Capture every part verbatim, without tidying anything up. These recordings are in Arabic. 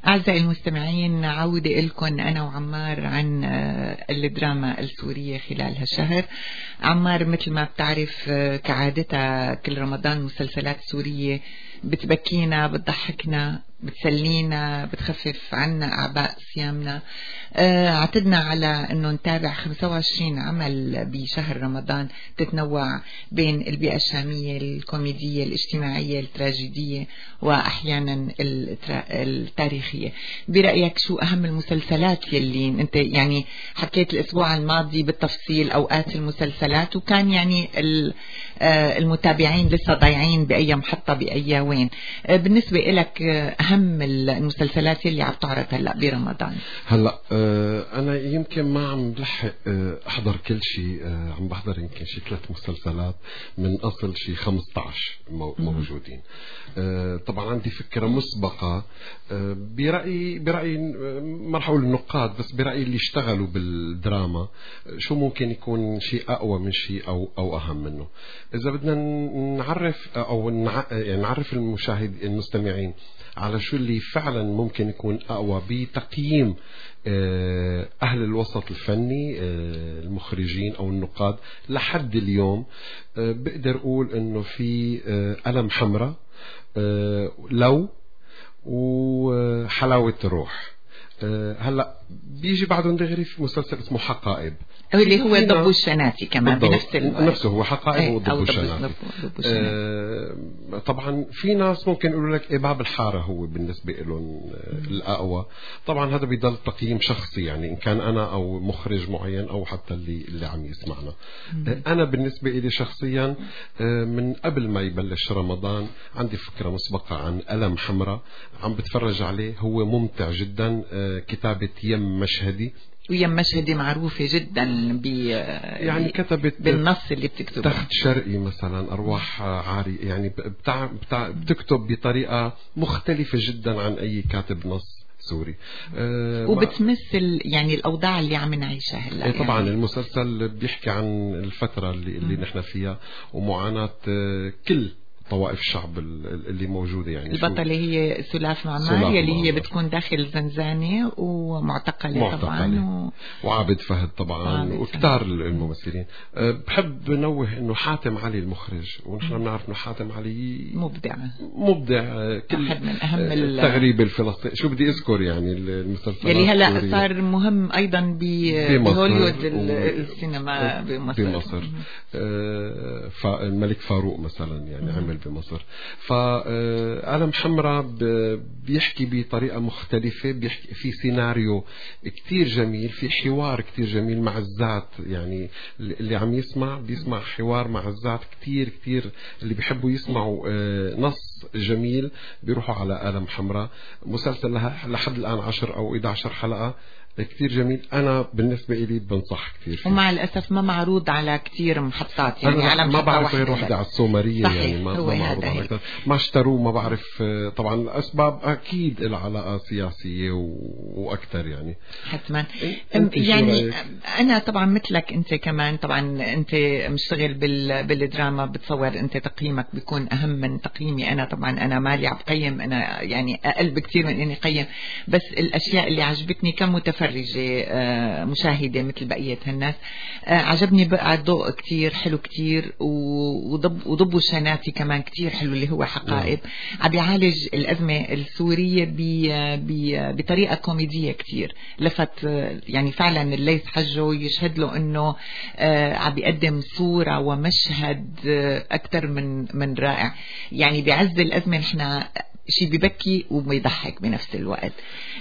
أعزائي المستمعين، عودة لكم أنا وعمار عن الدراما السورية خلال هالشهر. عمار مثل ما بتعرف كعادتها كل رمضان مسلسلات سورية بتبكينا، بتضحكنا، بتسلينا، بتخفف عنا أعباء صيامنا. آه عتدنا على أنه نتابع خمسة وعشرين عمل بشهر رمضان تتنوع بين البيئة الشامية، الكوميدية، الاجتماعية، التراجيدية، وأحيانا التاريخية. برأيك شو أهم المسلسلات يلي أنت يعني حكيت الأسبوع الماضي بالتفصيل أوقات المسلسلات، وكان يعني المتابعين لسه ضايعين بأي محطة بأي وين؟ بالنسبة لك أهم المسلسلات اللي عم تعرض هلأ برمضان؟ هلأ أه أنا يمكن ما عم بلحق أه أحضر كل شيء، أه عم بحضر يمكن شي ثلاث مسلسلات من أصل شي خمسة عشر موجودين. أه طبعا عندي فكرة مسبقة أه برأيي برأيي ما رح أقول النقاد، بس برأيي اللي اشتغلوا بالدراما شو ممكن يكون شيء أقوى من شيء أو أو أهم منه. إذا بدنا نعرف أو يعني نعرف المشاهد المستمعين على شو اللي فعلا ممكن يكون أقوى بتقييم أهل الوسط الفني، المخرجين أو النقاد لحد اليوم، بقدر أقول إنه في قلم حمراء، لو، وحلاوة الروح. هلا بيجي بعدهم دغري في مسلسل اسمه حقائب اللي هو ضب الشناتي كمان بنفس الوقت. نفسه هو حقائب ايه وضب الشناتي. آه طبعا في ناس ممكن يقولوا لك إيه باب الحارة هو بالنسبة لهم الأقوى. طبعا هذا بيضل تقييم شخصي، يعني إن كان أنا أو مخرج معين أو حتى اللي اللي عم يسمعنا. آه أنا بالنسبة لي شخصيا آه من قبل ما يبلش رمضان عندي فكرة مسبقة عن قلم حمراء، عم بتفرج عليه، هو ممتع جدا. آه كتابة يم مشهدي، ويم مشهدي معروفة جدا ب يعني كتبت بالنص اللي بتكتبه. تخت شرقي مثلا، أرواح عاري، يعني بتاع بتاع بتكتب بطريقة مختلفة جدا عن أي كاتب نص سوري. أه وبتمثل يعني الأوضاع اللي عم نعيشها هلا. يعني طبعا يعني المسلسل بيحكي عن الفترة اللي, اللي نحن فيها ومعاناة كل طوائف الشعب اللي موجودة. يعني البطلة هي سلاف معمار يلي هي بتكون داخل زنزانة ومعتقلة, معتقلة طبعا و... وعابد فهد طبعا وكتار الممثلين. أه بحب نوه انه حاتم علي المخرج، ونحن بنعرف انه حاتم علي مبدع مبدع. كل واحد من اهم التغريب الفلسطيني، شو بدي اذكر يعني المسلسلات يلي هلا صار مهم ايضا بهوليوود السينما بمصر, بمصر. أه فالملك فاروق مثلا يعني عمل بمصر. فقلم حمراء بيحكي بطريقة مختلفة، بيحكي في سيناريو كتير جميل، في حوار كتير جميل مع الذات. يعني اللي عم يسمع بيسمع حوار مع الذات كتير كتير. اللي بيحبوا يسمعوا نص جميل بيروحوا على قلم حمراء. مسلسل لها لحد الآن عشر أو إحدى عشرة حلقة، كتير جميل. أنا بالنسبة إلي بنصح كتير فيه. ومع الأسف ما معروض على كتير محطات، يعني أنا على ما بعرف غير واحدة على السومرية، يعني ما, ما معروض على أكثر، ما اشتروه، ما بعرف. طبعا الأسباب أكيد العلاقة سياسية وأكثر يعني حتما. يعني أنا طبعا مثلك أنت كمان، طبعا أنت مشتغل بال بالدراما، بتصور أنت تقييمك بيكون أهم من تقييمي أنا. طبعا أنا مالي عم قيم، أنا يعني أقل بكتير من إني قيم، بس الأشياء اللي عجبتني كمتفرجة مشاهدة مثل بقية هالناس عجبني بقى الضوء كتير حلو كتير، وضب وضبوا الشناتي كمان كتير حلو اللي هو حقائب. عم يعالج الأزمة السورية بطريقة كوميدية كتير، لفت يعني فعلا الليث حجه يشهد له انه عم بيقدم صورة ومشهد اكتر من من رائع. يعني بعز الأزمة نحن شيء بيبكي وبيضحك بنفس الوقت.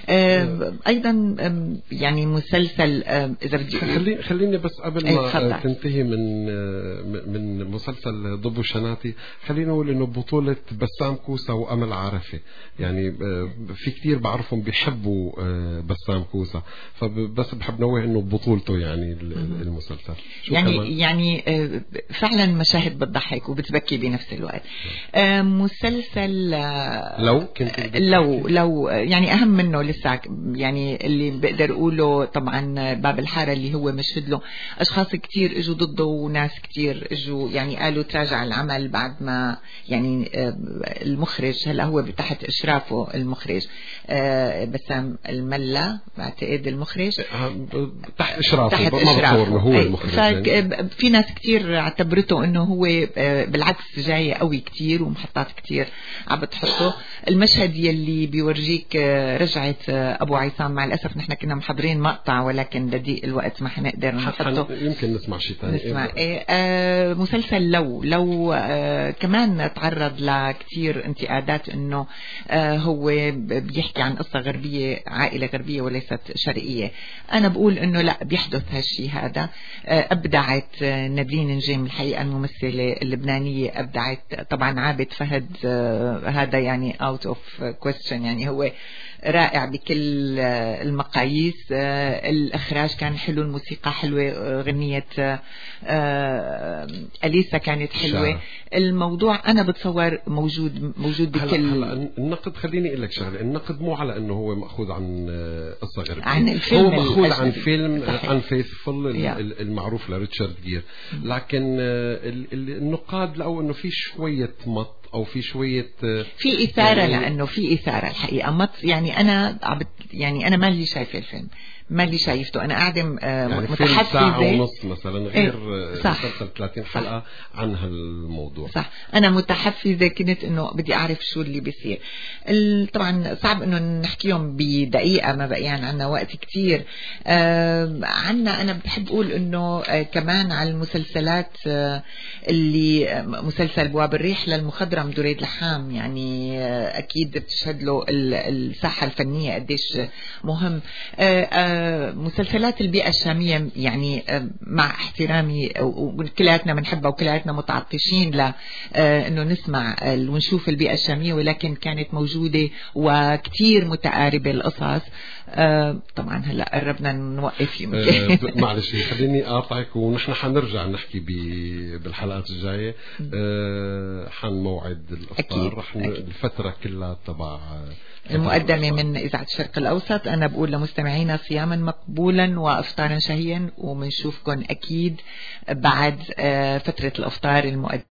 ايضا يعني مسلسل اذا بدي خليني خليني بس قبل ما تنتهي من من مسلسل ضب الشناتي، خلينا نقول انه بطولة بسام كوسة وامل عارفة. يعني في كتير بعرفهم بيحبوا بسام كوسة، فبس بحب نوه انه بطولته يعني المسلسل يعني كمان؟ يعني فعلا مشاهد بتضحك وبتبكي بنفس الوقت. مسلسل لو كنت لو لو يعني أهم منه لسه يعني اللي بقدر أقوله طبعا باب الحارة اللي هو مشهد له أشخاص كتير إجوا ضده وناس كتير إجوا يعني قالوا تراجع العمل بعد ما يعني المخرج هلا هو تحت إشرافه المخرج بسام الملا بعتقد المخرج تحت إشرافه تحت إشرافه هو المخرج. في ناس كتير اعتبرته إنه هو بالعكس جاي قوي كتير ومحطات كتير عم بتحطه. المشهد يلي بيورجيك رجعة أبو عصام مع الأسف نحن كنا محضرين مقطع ولكن لضيق الوقت ما حنقدر نحطه. يمكن نسمع شيء ثاني. نسمع إيه آه مسلسل لو لو آه كمان تعرض لكتير انتقادات إنه آه هو بيحكي عن قصة غربية عائلة غربية وليست شرقية. أنا بقول إنه لا بيحدث هالشيء هذا. آه أبدعت نادين نجيم الحقيقة الممثلة اللبنانية أبدعت طبعا. عابد فهد آه هذا يعني out of question يعني هو رائع بكل المقاييس. الإخراج كان حلو الموسيقى حلوة غنية أليسا كانت حلوة شعر. الموضوع أنا بتصور موجود موجود بكل هلا هلا النقد خليني أقول لك شغلة. النقد مو على إنه هو مأخوذ عن قصة غربية عن الفيلم هو مأخوذ عن فيلم عن فيثفul yeah. المعروف لريتشارد جير. لكن النقاد لقوا إنه في شوية مط أو في شوية في إثارة يعني لأنه في إثارة الحقيقة مط يعني أنا يعني أنا ما لي شايفة الفيلم ما اللي شايفته أنا قاعدة يعني متحفزة ساعة ونص مثلا غير مسلسل ثلاثين حلقة عن هالموضوع. صح أنا متحفزة كنت إنه بدي أعرف شو اللي بيصير. طبعا صعب إنه نحكيهم بدقيقة ما بقيان عنا وقت كتير. آه عنا أنا بحب أقول إنه آه كمان على المسلسلات آه اللي مسلسل بواب الريح للمخضرم دريد لحام يعني آه أكيد بتشهد له الساحة الفنية قديش مهم. آه آه مسلسلات البيئة الشامية يعني مع احترامي وكلاتنا بنحبها وكلاتنا متعطشين لأنه نسمع ونشوف البيئة الشامية ولكن كانت موجودة وكتير متقاربة القصص. طبعا هلا قربنا نوقف يمكن معلش خليني أقاطعك ونحن حنرجع نحكي بالحلقات الجاية حن موعد الإفطار رح الفترة كلها تبع المقدمة من إذاعة الشرق الأوسط. أنا بقول لمستمعينا صياما مقبولا وإفطارا شهيا ومنشوفكم أكيد بعد فترة الإفطار المقدمة.